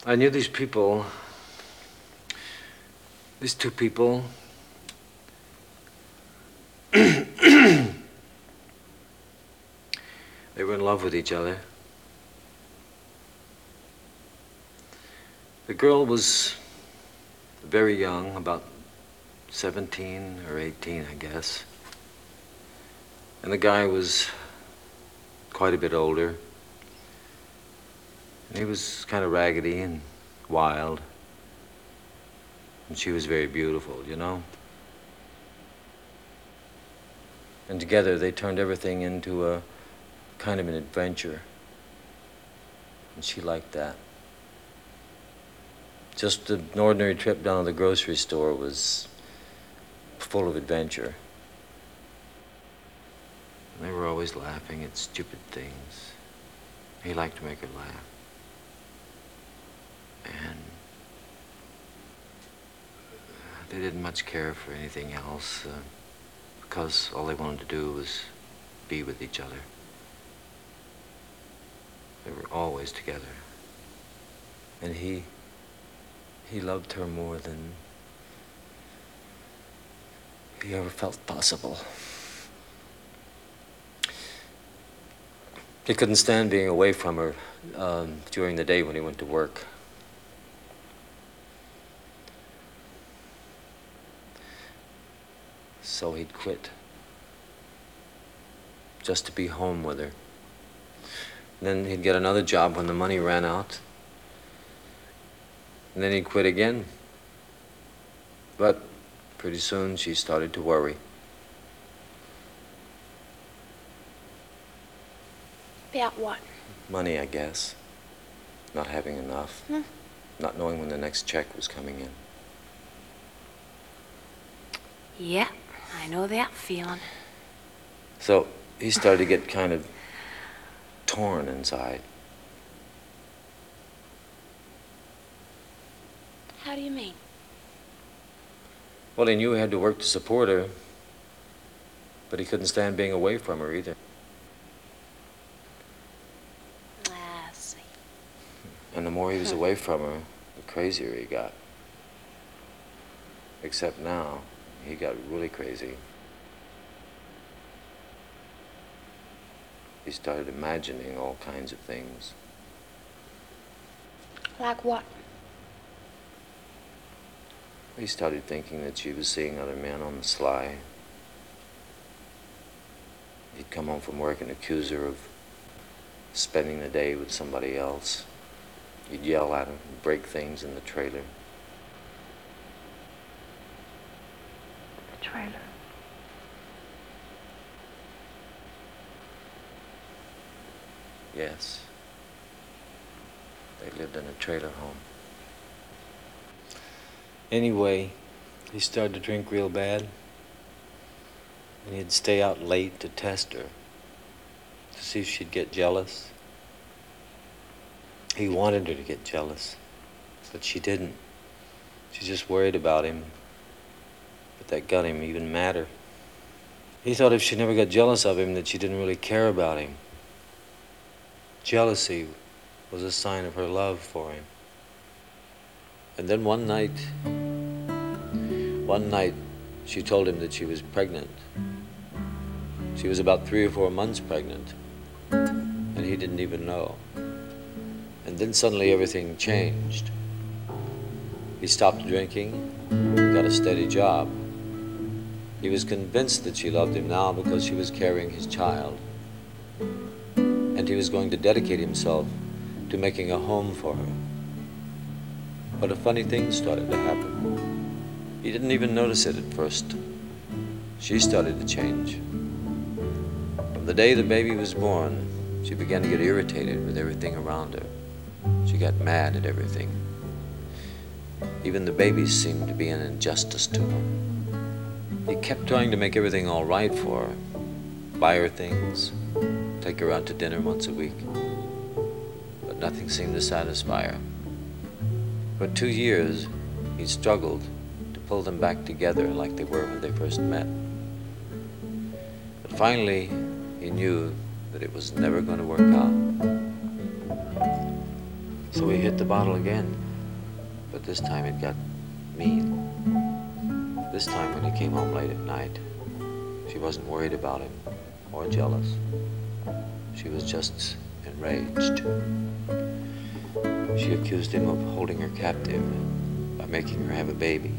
I knew these people, these two people. They were in love with each other. The girl was very young, about 17 or 18, I guess. And the guy was quite a bit older. And he was kind of raggedy and wild. And she was very beautiful, you know? And together they turned everything into a kind of an adventure. And she liked that. Just an ordinary trip down to the grocery store was full of adventure. And they were always laughing at stupid things. He liked to make her laugh. And they didn't much care for anything else because all they wanted to do was be with each other. They were always together. And he loved her more than he ever felt possible. He couldn't stand being away from her during the day when he went to work. So he'd quit just to be home with her. And then he'd get another job when the money ran out. And then he'd quit again. But pretty soon she started to worry. About what? Money, I guess. Not having enough. Not knowing when the next check was coming in. Yeah, I know that feeling. So he started to get kind of torn inside. How do you mean? Well, he knew he had to work to support her, but he couldn't stand being away from her either. I see. And the more he was away from her, the crazier he got. Except now, he got really crazy. He started imagining all kinds of things. Like what? He started thinking that she was seeing other men on the sly. He'd come home from work and accuse her of spending the day with somebody else. He'd yell at her and break things in the trailer. The trailer. Yes. They lived in a trailer home. Anyway, he started to drink real bad. And he'd stay out late to test her, to see if she'd get jealous. He wanted her to get jealous, but she didn't. She just worried about him. But that got him even madder. He thought if she never got jealous of him, that she didn't really care about him. Jealousy was a sign of her love for him. And then one night, she told him that she was pregnant. She was about 3 or 4 months pregnant, and he didn't even know. And then suddenly everything changed. He stopped drinking, got a steady job. He was convinced that she loved him now because she was carrying his child. And he was going to dedicate himself to making a home for her. But a funny thing started to happen. He didn't even notice it at first. She started to change. From the day the baby was born, she began to get irritated with everything around her. She got mad at everything. Even the babies seemed to be an injustice to her. He kept trying to make everything all right for her. Buy her things, take her out to dinner once a week. But nothing seemed to satisfy her. For 2 years, he struggled to pull them back together like they were when they first met. But finally, he knew that it was never going to work out. So So he hit the bottle again, but this time it got mean. This time when he came home late at night, she wasn't worried about him or jealous. She was just enraged. She accused him of holding her captive by making her have a baby.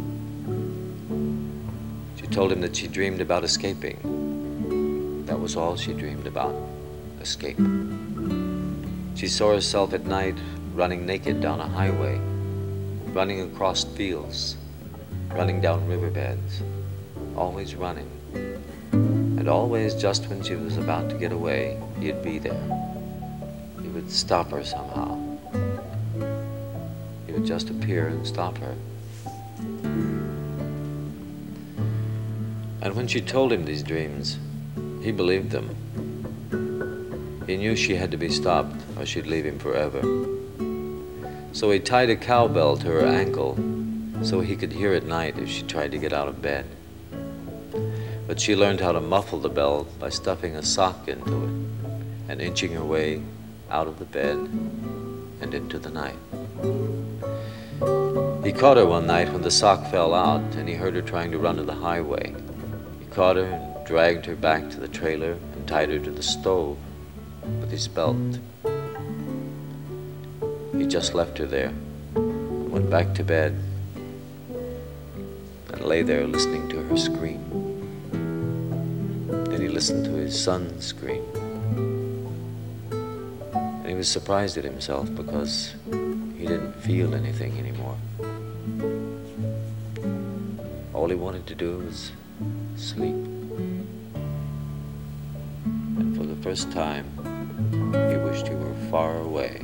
She told him that she dreamed about escaping. That was all she dreamed about, escape. She saw herself at night running naked down a highway, running across fields, running down riverbeds, always running. And always just when she was about to get away, he'd be there. He would stop her somehow. He would just appear and stop her. And when she told him these dreams, he believed them. He knew she had to be stopped or she'd leave him forever. So he tied a cowbell to her ankle so he could hear at night if she tried to get out of bed. But she learned how to muffle the bell by stuffing a sock into it and inching her way out of the bed and into the night. He caught her one night when the sock fell out and he heard her trying to run to the highway. He caught her and dragged her back to the trailer and tied her to the stove with his belt. He just left her there, went back to bed, and lay there listening to her scream. Then he listened to his son scream. And he was surprised at himself because he didn't feel anything anymore. All he wanted to do was sleep. And for the first time, he wished he were far away,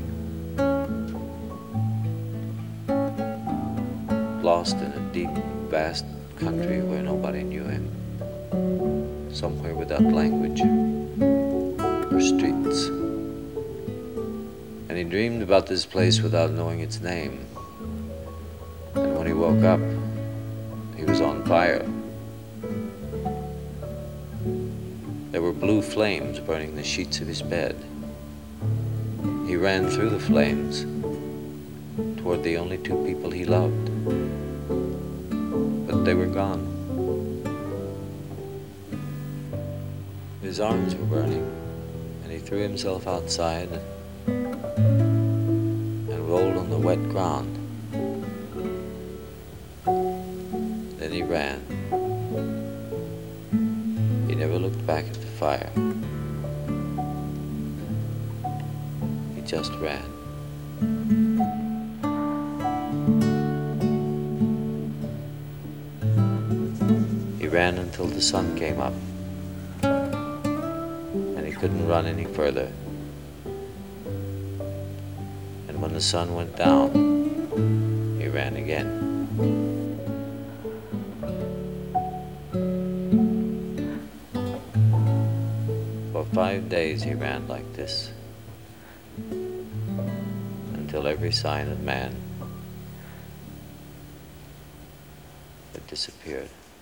lost in a deep, vast country where nobody knew him, somewhere without language or streets. And he dreamed about this place without knowing its name. And when he woke up, he was on fire. There were blue flames burning the sheets of his bed. He ran through the flames toward the only two people he loved. But they were gone. His arms were burning, and he threw himself outside and rolled on the wet ground. Then he ran. He never looked back at the fire. He just ran. He ran until the sun came up, and he couldn't run any further. And when the sun went down, he ran again. For 5 days he ran like this, until every sign of man had disappeared.